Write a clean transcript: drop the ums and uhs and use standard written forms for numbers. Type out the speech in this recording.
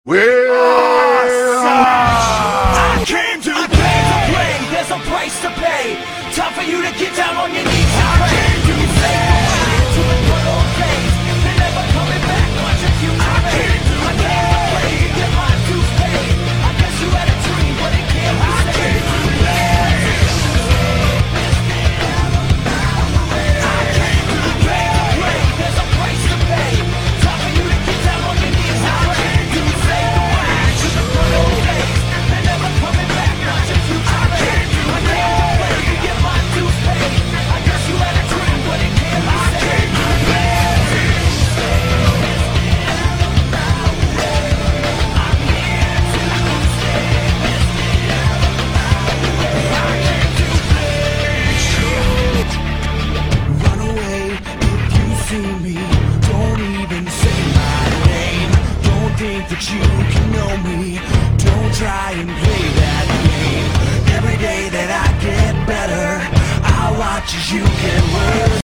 I came to play. There's a price to pay. Time for you to get down on your knees and pray. You say goodbye to the good old days. They're never coming back. Watch your future fade. I came to play. Get my dues paid. I guess you had a dream, but it can't be saved. I came to play. There's a price to pay. Time for you to get down on your knees and pray. You say goodbye to the good old days. They're never coming back. Watch your future fade. I came to play. Get my dues paid. I guess you had a dream, but it can't be saved. Run away if you see me. Don't even say my name. Don't think that you can know me. Don't try and play that game. Every day that I get better, I watch as you get worse.